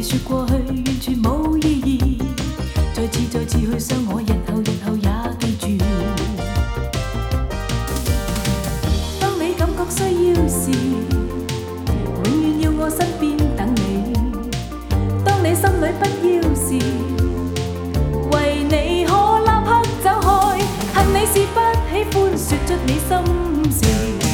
说過去完全冇意義，再次去想我，日後也記住。當你感覺需要時，永遠要我身邊等你。當你心裏不要時，為你可立刻走開。恨你是不喜歡說出你心事。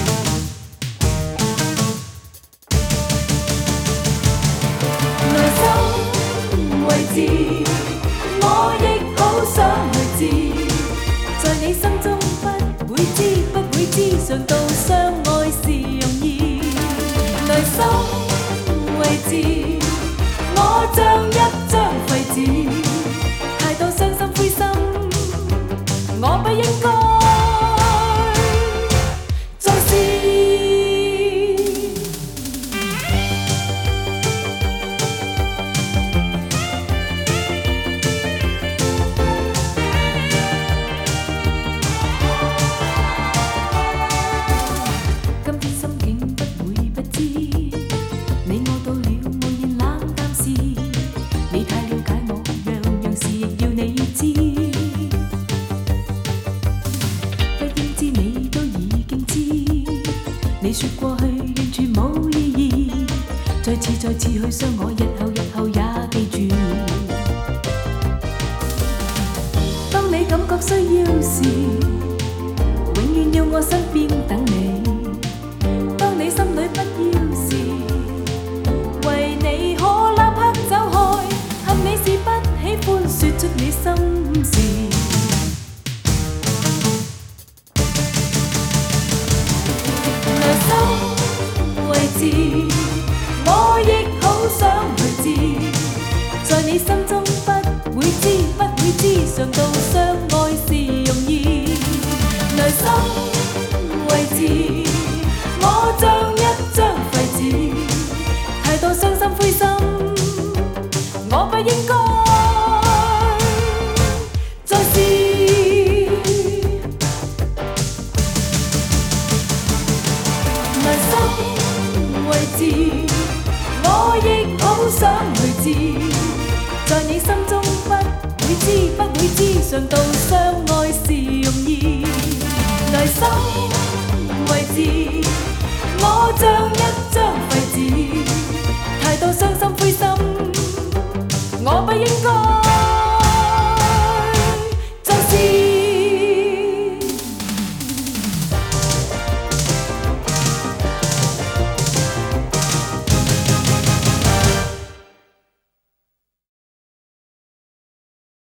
我亦好想去知，在你心中不會知，嘗到相愛是容易。內心位置，我像一張廢紙，太多傷心灰心，我不應該。你說過去完全冇意義，再次去傷我，日後也記住。當你感覺需要時，永遠要我身邊等你。當你心裏不要時，為你可立刻走開。恨你是不喜歡說出你心事。我亦好想去知，在你心中不會知，嘗到相愛是容易。內心位置，我像一張廢紙，太多傷心灰心，我不應該再試。內心位置，我亦好想去知，在你心中不會知，嘗到相愛是容易。